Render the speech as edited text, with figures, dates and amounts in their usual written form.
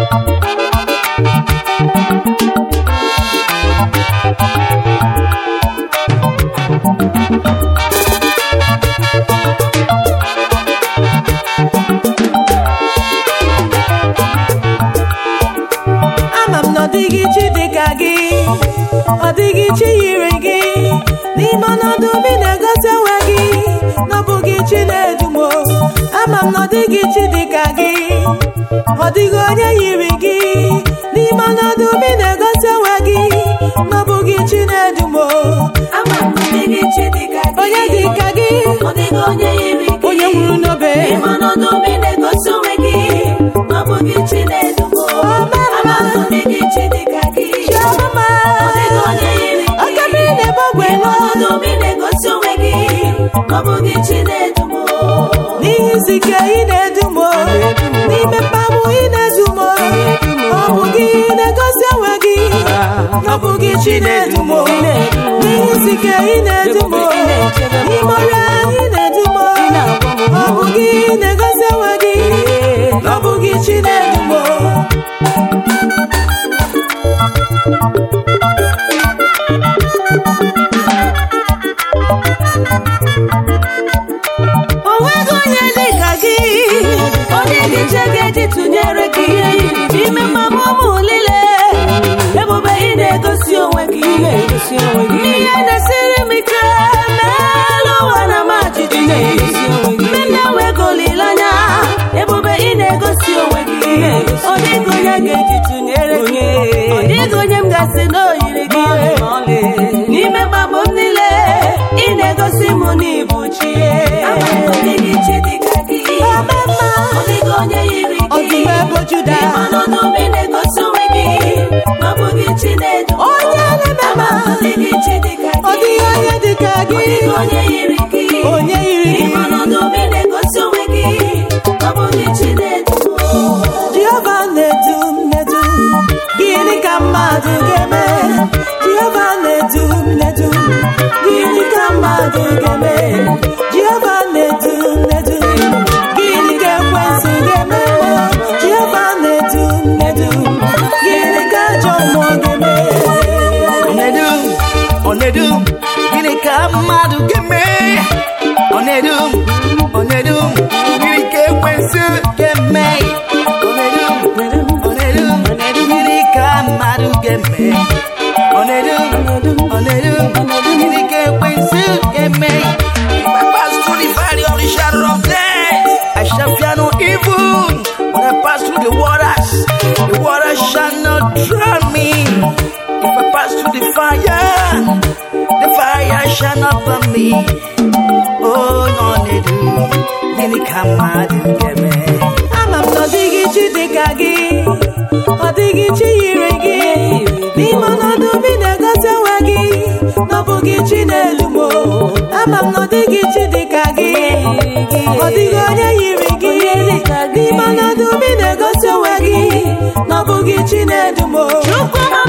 Ọdịghị chi dịka gị, ọdịghị chi yiri gị, n'ime ọnọdụ m na-egosi onwe gị, n'ọbụghị chi na-edumo. Ama m na ọdịghị chi dịka gị, ọdịghị onye yiri gị, n'ime ọnọdụ m na-egosi onwe gị, n'ọbụghị chi na-edumo. Ama m na ọdịghị chi dịka gị, onye dịka gị, ọdịghị onye yiri gị, onye nwụrụ n'obe, n'ime ọnọdụ m na-egosi onwe gị, n'ọbụghị chi na-edumo. Ama m na ọdịghị chi dịka gị, Chiọma, ọdịghị onye yiri gị, ọka mmiri na-egbogwe n'ime ọnọdụ m na-egosi onwe gị, n'ọbụghị chi na-edumo. n'ihi isi ike ị na-edumo, n'ime mkpagbu ị na-edumo, ọ bụ gị na-egosi onwe gị, ọ bụ gị chi na-edumo. N'ihi isi ike ị na-edumo, n'ime ọrịa ị na-edumo, ọ bụ gị na-egosi onwe gị, ọ bụ gị chi na-edumo. Onweghị onye dịka gị, onye ga-eche ga-eji tụnyere gị, n'ime mmadụ ụmụ niile, ebube ị na-egosi onwe gị, ihe na-esiri m ike n'elu ụwa na majiji, mgbe na-enweghị olileanya, ebube ị na-egosi onwe gị, ọ dịghị onye ga-eji tụnyere gị, ọ dịghị onye m gasị na o yiri gị, n'ime mmadụ m niile, ị na-egosi m n'ibu chi. Ọdịghị chi dịka gị, ọdịghị onye yiri gị, Ọdụm ebo Juda, ọnọdụ m na-egosi onwe gị, ọ bụghị chi na-edu. onye na-emema, Ọdịghị chi dịka gị, ọdịghị onye dịka gị, ọdịghị onye yiri gị, onye yiri gị. ọnọdụ m na-egosi onwe gị, ọ bụghị chi na-edu. Jehova na-edu m, na-edu m, gịnị ka mmadụ ga-eme? Jehova na-edu m, na-edu m, gịnị ka mmadụ ga-eme? Jehova na-edu m, na-edu m, gịnị ka ekwensu ga-eme? Jehova na-edu m, na-edu m, gịnị ka ajọ mmụọ ga-eme? Ọ na-edu m, gịnị ka mmadụ ga-eme? Ọ na-edu m, gịnị ka ekwensu ga-eme? Ọ na-edu m, gịnị ka mmadụ ga-eme? Ọ na-edu m, gịnị ka ekwensu ga-eme? If I pass through the valley of the shadow of death, I shall fear no evil. When I pass through the waters shall not drown me. If I pass through the fire shall not burn me. Oh, no, they do. Gịnị ka mmadụ ga-eme? Ama m na ọdịghị chi dịka gị, ọdịghị chi yiri gị, n'ime ọnọdụ m na-egosi onwe gị, n'ọbụghị chi na-elumo. Ama m na ọdịghị chi dịka gị, ọdịghị onye yiri gị, n'ime ọnọdụ m na-egosi onwe gị, n'ọbụghị chi na-edumo.